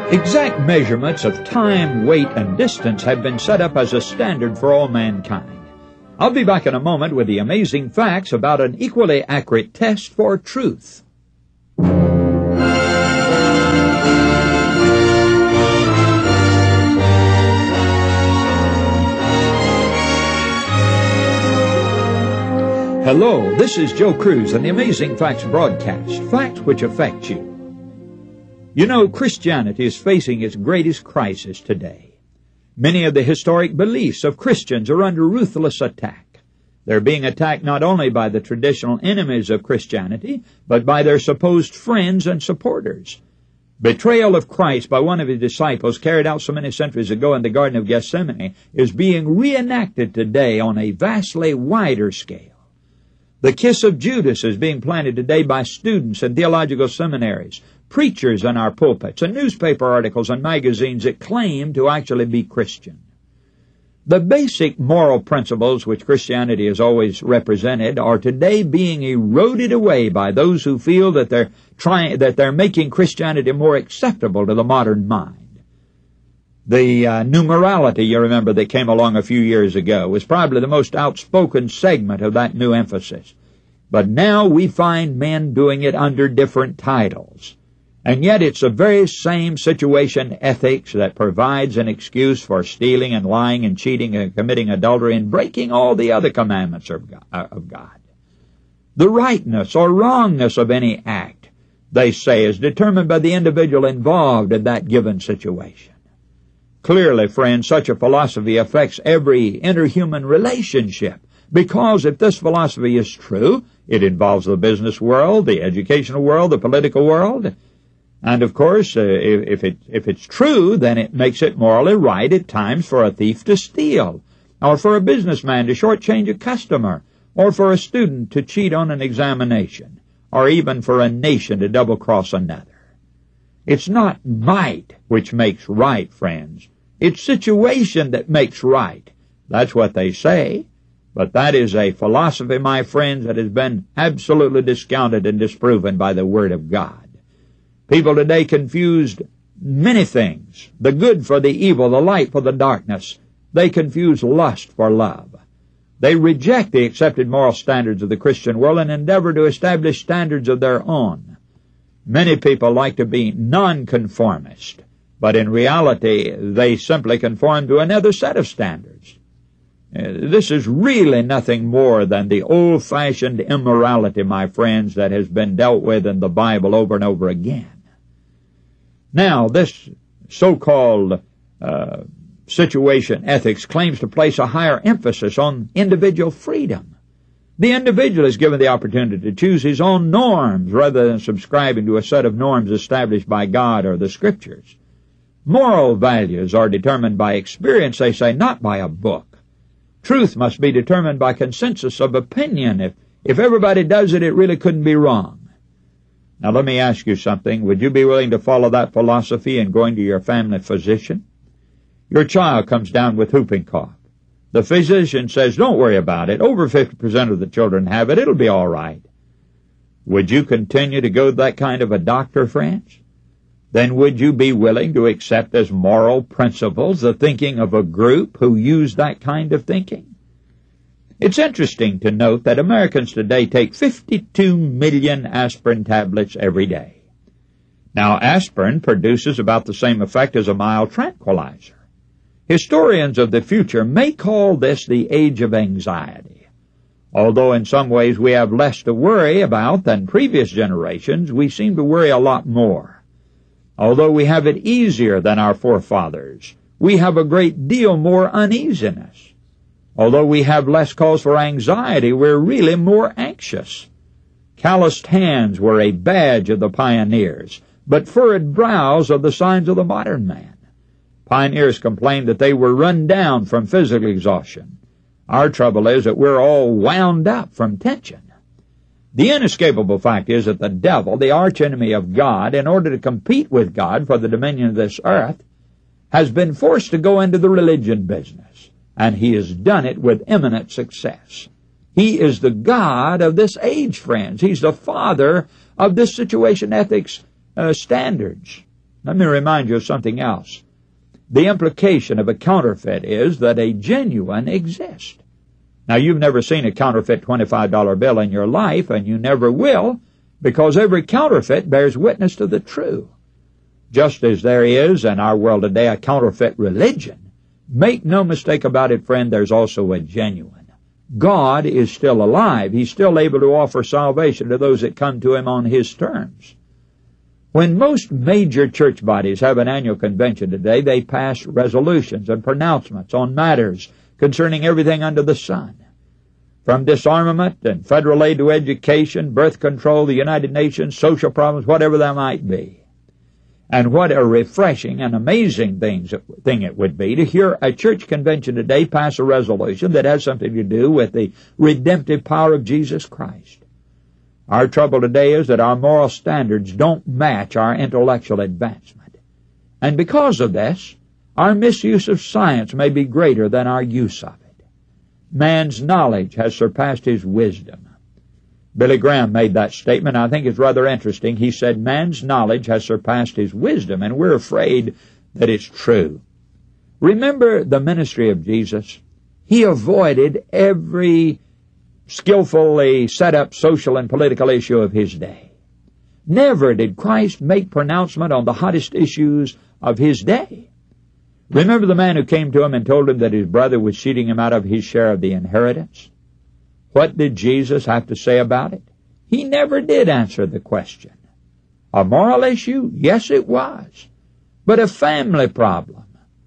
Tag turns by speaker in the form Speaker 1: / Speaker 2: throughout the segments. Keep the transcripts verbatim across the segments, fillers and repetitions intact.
Speaker 1: Exact measurements of time, weight, and distance have been set up as a standard for all mankind. I'll be back in a moment with the amazing facts about an equally accurate test for truth. Hello, this is Joe Cruz and the Amazing Facts broadcast, facts which affect you. You know, Christianity is facing its greatest crisis today. Many of the historic beliefs of Christians are under ruthless attack. They're being attacked not only by the traditional enemies of Christianity, but by their supposed friends and supporters. Betrayal of Christ by one of his disciples, carried out so many centuries ago in the Garden of Gethsemane, is being reenacted today on a vastly wider scale. The kiss of Judas is being planted today by students in theological seminaries, preachers in our pulpits, and newspaper articles and magazines that claim to actually be Christian. The basic moral principles which Christianity has always represented are today being eroded away by those who feel that they're trying, that they're making Christianity more acceptable to the modern mind. The uh, new morality, you remember, that came along a few years ago was probably the most outspoken segment of that new emphasis. But now we find men doing it under different titles. And yet it's the very same situation ethics that provides an excuse for stealing and lying and cheating and committing adultery and breaking all the other commandments of God. Of God. The rightness or wrongness of any act, they say, is determined by the individual involved in that given situation. Clearly, friends, such a philosophy affects every interhuman relationship, because if this philosophy is true, it involves the business world, the educational world, the political world. And of course, uh, if, if, it, if it's true, then it makes it morally right at times for a thief to steal, or for a businessman to shortchange a customer, or for a student to cheat on an examination, or even for a nation to double-cross another. It's not might which makes right, friends. It's situation that makes right. That's what they say. But that is a philosophy, my friends, that has been absolutely discounted and disproven by the Word of God. People today confused many things. The good for the evil, the light for the darkness. They confuse lust for love. They reject the accepted moral standards of the Christian world and endeavor to establish standards of their own. Many people like to be nonconformist, but in reality, they simply conform to another set of standards. Uh, this is really nothing more than the old-fashioned immorality, my friends, that has been dealt with in the Bible over and over again. Now, this so-called uh, situation ethics claims to place a higher emphasis on individual freedom. The individual is given the opportunity to choose his own norms rather than subscribing to a set of norms established by God or the Scriptures. Moral values are determined by experience, they say, not by a book. Truth must be determined by consensus of opinion. If, if everybody does it, it really couldn't be wrong. Now let me ask you something. Would you be willing to follow that philosophy in going to your family physician? Your child comes down with whooping cough. The physician says, don't worry about it. Over fifty percent of the children have it. It'll be all right. Would you continue to go to that kind of a doctor, friends? Then would you be willing to accept as moral principles the thinking of a group who use that kind of thinking? It's interesting to note that Americans today take fifty-two million aspirin tablets every day. Now, aspirin produces about the same effect as a mild tranquilizer. Historians of the future may call this the age of anxiety. Although in some ways we have less to worry about than previous generations, we seem to worry a lot more. Although we have it easier than our forefathers, we have a great deal more uneasiness. Although we have less cause for anxiety, we're really more anxious. Calloused hands were a badge of the pioneers, but furrowed brows are the signs of the modern man. Pioneers complained that they were run down from physical exhaustion. Our trouble is that we're all wound up from tension. The inescapable fact is that the devil, the archenemy of God, in order to compete with God for the dominion of this earth, has been forced to go into the religion business, and he has done it with eminent success. He is the God of this age, friends. He's the father of this situation ethics uh, standards. Let me remind you of something else. The implication of a counterfeit is that a genuine exists. Now, you've never seen a counterfeit twenty-five dollar bill in your life, and you never will, because every counterfeit bears witness to the true. Just as there is in our world today a counterfeit religion, make no mistake about it, friend, there's also a genuine. God is still alive. He's still able to offer salvation to those that come to Him on His terms. When most major church bodies have an annual convention today, they pass resolutions and pronouncements on matters concerning everything under the sun, from disarmament and federal aid to education, birth control, the United Nations, social problems, whatever that might be. And what a refreshing and amazing things, thing it would be to hear a church convention today pass a resolution that has something to do with the redemptive power of Jesus Christ. Our trouble today is that our moral standards don't match our intellectual advancement. And because of this, our misuse of science may be greater than our use of it. Man's knowledge has surpassed his wisdom. Billy Graham made that statement. I think it's rather interesting. He said, man's knowledge has surpassed his wisdom, and we're afraid that it's true. Remember the ministry of Jesus? He avoided every skillfully set up social and political issue of his day. Never did Christ make pronouncement on the hottest issues of his day. Remember the man who came to him and told him that his brother was cheating him out of his share of the inheritance? What did Jesus have to say about it? He never did answer the question. A moral issue? Yes, it was. But a family problem.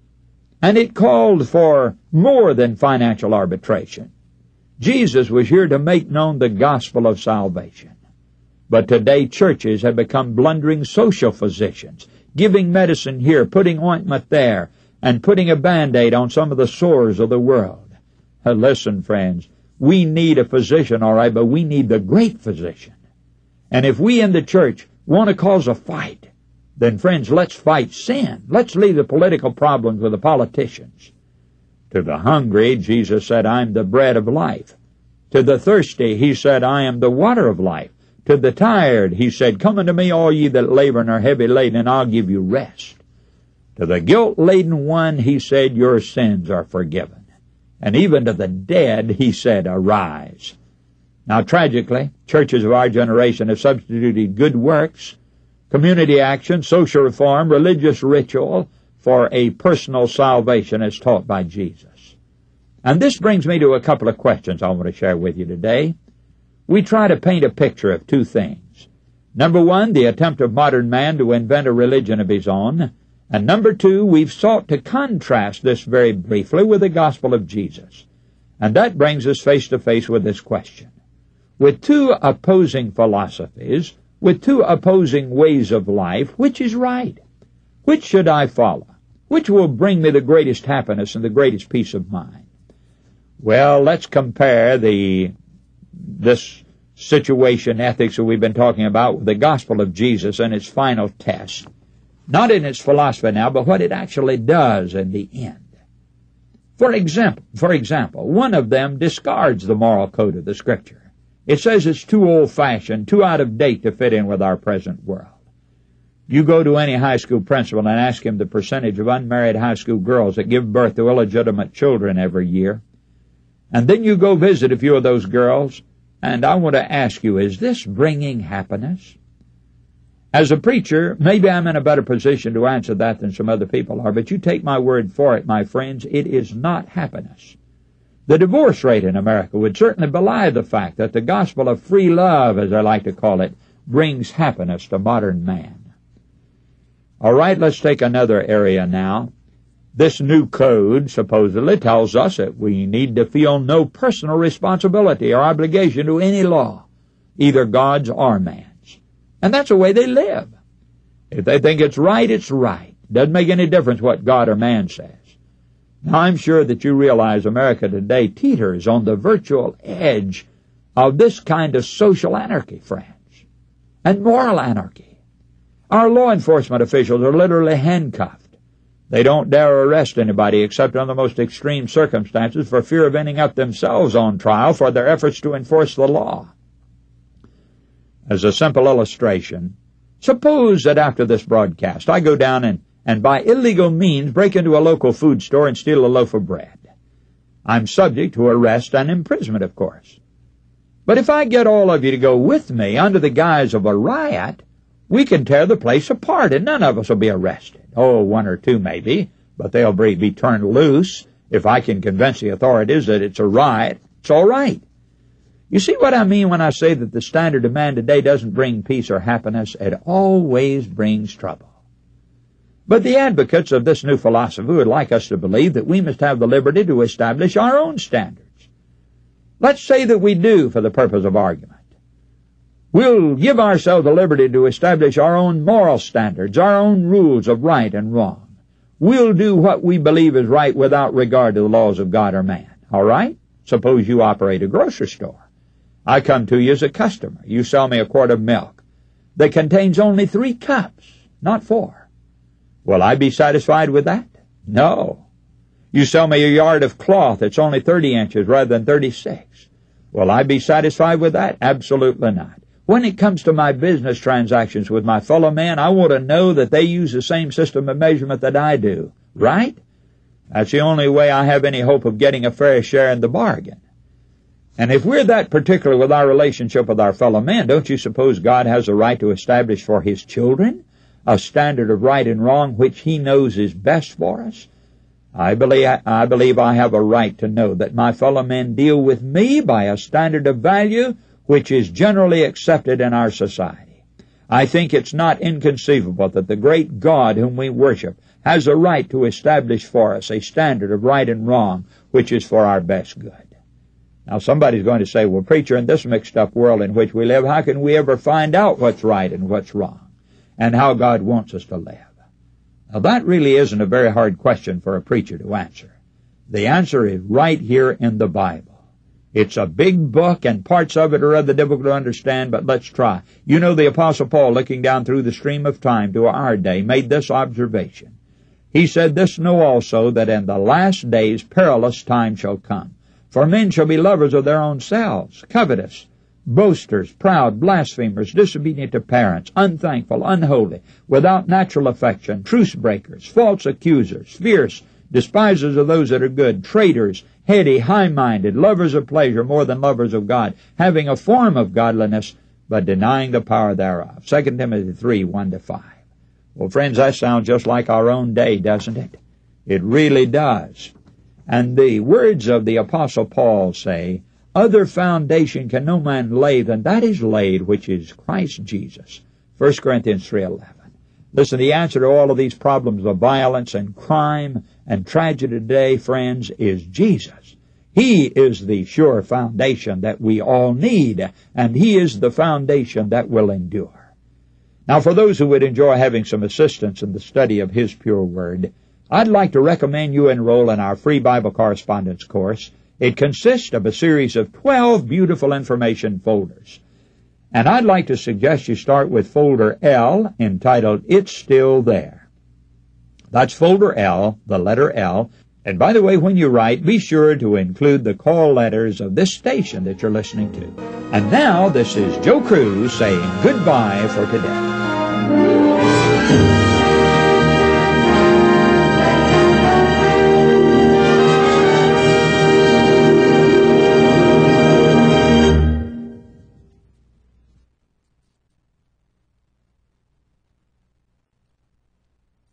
Speaker 1: And it called for more than financial arbitration. Jesus was here to make known the gospel of salvation. But today churches have become blundering social physicians, giving medicine here, putting ointment there, and putting a Band-Aid on some of the sores of the world. Uh, listen, friends, we need a physician, all right, but we need the great physician. And if we in the church want to cause a fight, then, friends, let's fight sin. Let's leave the political problems with the politicians. To the hungry, Jesus said, I'm the bread of life. To the thirsty, He said, I am the water of life. To the tired, He said, come unto me, all ye that labor and are heavy laden, and I'll give you rest. To the guilt-laden one, He said, your sins are forgiven. And even to the dead, He said, arise. Now, tragically, churches of our generation have substituted good works, community action, social reform, religious ritual, for a personal salvation as taught by Jesus. And this brings me to a couple of questions I want to share with you today. We try to paint a picture of two things. Number one, the attempt of modern man to invent a religion of his own. And number two, we've sought to contrast this very briefly with the gospel of Jesus. And that brings us face to face with this question. With two opposing philosophies, with two opposing ways of life, which is right? Which should I follow? Which will bring me the greatest happiness and the greatest peace of mind? Well, let's compare the this situation ethics that we've been talking about with the gospel of Jesus and its final test. Not in its philosophy now, but what it actually does in the end. For example, for example, one of them discards the moral code of the Scripture. It says it's too old-fashioned, too out of date to fit in with our present world. You go to any high school principal and ask him the percentage of unmarried high school girls that give birth to illegitimate children every year. And then you go visit a few of those girls, and I want to ask you, is this bringing happiness? As a preacher, maybe I'm in a better position to answer that than some other people are, but you take my word for it, my friends, it is not happiness. The divorce rate in America would certainly belie the fact that the gospel of free love, as I like to call it, brings happiness to modern man. All right, let's take another area now. This new code supposedly tells us that we need to feel no personal responsibility or obligation to any law, either God's or man's. And that's the way they live. If they think it's right, it's right. Doesn't make any difference what God or man says. Now, I'm sure that you realize America today teeters on the virtual edge of this kind of social anarchy, friends, and moral anarchy. Our law enforcement officials are literally handcuffed. They don't dare arrest anybody except under the most extreme circumstances for fear of ending up themselves on trial for their efforts to enforce the law. As a simple illustration, Suppose that after this broadcast I go down and, and by illegal means break into a local food store and steal a loaf of bread. I'm subject to arrest and imprisonment, of course. But if I get all of you to go with me under the guise of a riot, we can tear the place apart and none of us will be arrested. Oh, one or two maybe, but they'll be turned loose if I can convince the authorities that it's a riot. It's all right. You see what I mean when I say that the standard of man today doesn't bring peace or happiness? It always brings trouble. But the advocates of this new philosophy would like us to believe that we must have the liberty to establish our own standards. Let's say that we do for the purpose of argument. We'll give ourselves the liberty to establish our own moral standards, our own rules of right and wrong. We'll do what we believe is right without regard to the laws of God or man. All right? Suppose you operate a grocery store. I come to you as a customer. You sell me a quart of milk that contains only three cups, not four. Will I be satisfied with that? No. You sell me a yard of cloth that's only thirty inches rather than thirty-six. Will I be satisfied with that? Absolutely not. When it comes to my business transactions with my fellow man, I want to know that they use the same system of measurement that I do. Right? That's the only way I have any hope of getting a fair share in the bargain. And if we're that particular with our relationship with our fellow man, don't you suppose God has a right to establish for His children a standard of right and wrong which He knows is best for us? I believe, I believe I have a right to know that my fellow men deal with me by a standard of value which is generally accepted in our society. I think it's not inconceivable that the great God whom we worship has a right to establish for us a standard of right and wrong which is for our best good. Now somebody's going to say, well, preacher, in this mixed up world in which we live, how can we ever find out what's right and what's wrong and how God wants us to live? Now that really isn't a very hard question for a preacher to answer. The answer is right here in the Bible. It's a big book, and parts of it are rather difficult to understand, but let's try. You know, the Apostle Paul, looking down through the stream of time to our day, made this observation. He said, "This know also, that in the last days perilous times shall come. For men shall be lovers of their own selves, covetous, boasters, proud, blasphemers, disobedient to parents, unthankful, unholy, without natural affection, truce breakers, false accusers, fierce, despisers of those that are good, traitors, heady, high-minded, lovers of pleasure more than lovers of God, having a form of godliness, but denying the power thereof." Second Timothy three, one to five. Well, friends, that sounds just like our own day, doesn't it? It really does. And the words of the Apostle Paul say, "Other foundation can no man lay than that is laid, which is Christ Jesus." First Corinthians three eleven. Listen, the answer to all of these problems of violence and crime and tragedy today, friends, is Jesus. He is the sure foundation that we all need, and He is the foundation that will endure. Now, for those who would enjoy having some assistance in the study of His pure Word, I'd like to recommend you enroll in our free Bible correspondence course. It consists of a series of twelve beautiful information folders. And I'd like to suggest you start with folder L, entitled "It's Still There." That's folder L, the letter L. And by the way, when you write, be sure to include the call letters of this station that you're listening to. And now, this is Joe Cruz saying goodbye for today.